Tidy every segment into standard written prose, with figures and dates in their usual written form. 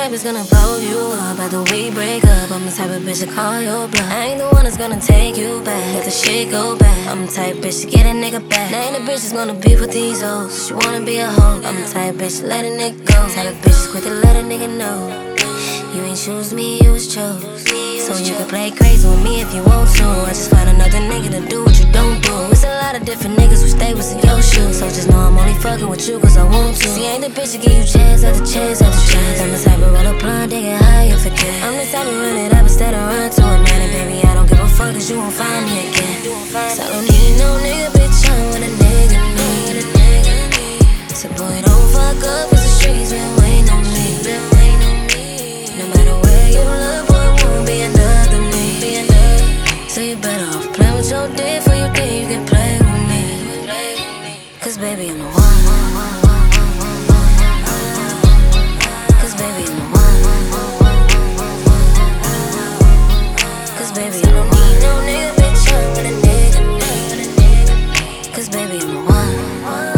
type that's gonna blow you up after we break up. I'm the type of bitch to call your bluff. I ain't the one that's gonna take you back, let the shit go back. I'm the type bitch to get a nigga back. I ain't the bitch that's gonna beef with these hoes. She wanna be a hoe. I'm the type bitch to let a nigga go. Type of bitch that's quick to let a nigga know. You ain't choose me, you was chose. So you can play crazy with me if you want to. I just find another nigga to do what you don't do. It's a lot of different niggas who stay was in your shoes. So just know I'm only fucking with you cause I want to. See, I ain't the bitch to give you chance after chance after chance. I'm the type of roll a blunt, dig it high and forget. I'm the type of run it up instead of run to a man. And baby, I don't give a fuck cause you won't find me again. So I don't need no nigga, bitch, I'm what a nigga need. So boy, don't fuck up cause the streets been waiting on me. No matter where you look, boy, won't be another me. So you better off playing with your dick for you think you can play with me. Cause baby, I'm the one. Cause baby, I'm the one. Cause baby, I don't need no nigga, bitch, I'm what a nigga need. Cause baby, I'm the one.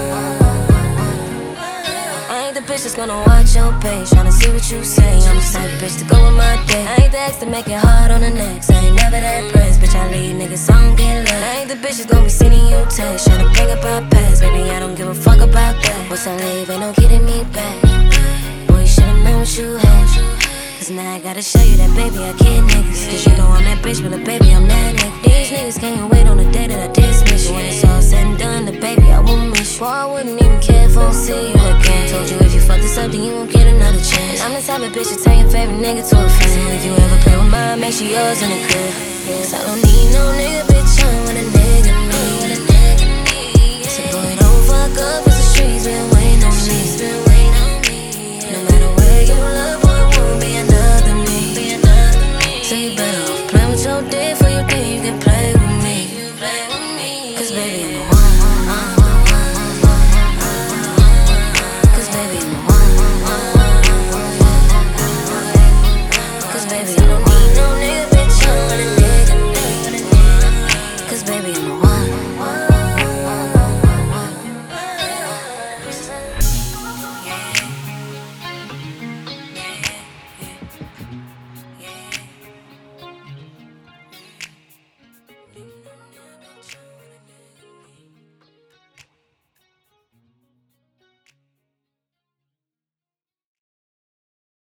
I ain't the bitch that's gonna watch your page, tryna see what you say. I'm the type of bitch to go with my day. I ain't the ex to make it hard on the next. I ain't never that pressed, bitch, I leave niggas, I don't get left. I ain't the bitch that's gonna be sending you text, tryna bring up our past. Baby, I don't give a fuck about that. Once I leave, ain't no getting me back. Boy, you should've known what you had. Cause now I gotta show you that, baby, I can't niggas. Cause you know I'm that bitch, but the baby, I'm that nigga. These niggas can't wait on the day that I dismiss you. When it's all said and done, the baby, I won't miss you. Boy, I wouldn't even care if I don't see you again. Told you if you fuck this up, then you won't get another chance. And I'm the type of bitch to turn your favorite nigga to a fan. So if you ever play with mine, make sure yours in the crib. Cause I don't need no nigga, bitch, I'm with a nigga.